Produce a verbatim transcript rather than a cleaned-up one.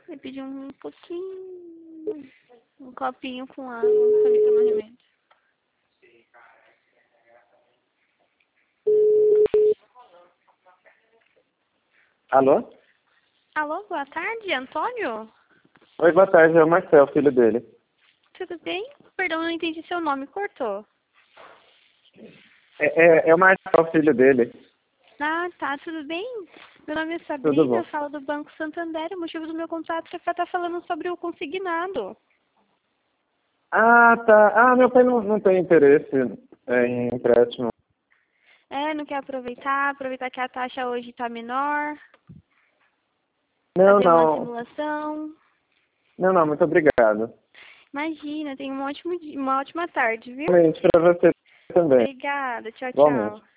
Eu pedi um pouquinho, um copinho com água pra me tomar remédio. Alô? Alô, boa tarde, Antônio? Oi, boa tarde, é o Marcel, filho dele. Tudo bem? Perdão, não entendi seu nome, cortou. É, é, é o Marcel, filho dele. Ah, tá, tudo bem? Meu nome é Tudo Sabrina, bom. eu falo do Banco Santander. O motivo do meu contato é pra estar falando sobre o consignado. Ah, tá. Ah, meu pai não, não tem interesse é, em empréstimo. É, não quer aproveitar, aproveitar que a taxa hoje tá menor, Não, fazer uma não. simulação. Não, não, muito obrigado. Imagina, tenha uma ótima, uma ótima tarde, viu? Realmente, para você também. Obrigada, tchau, Igualmente. tchau.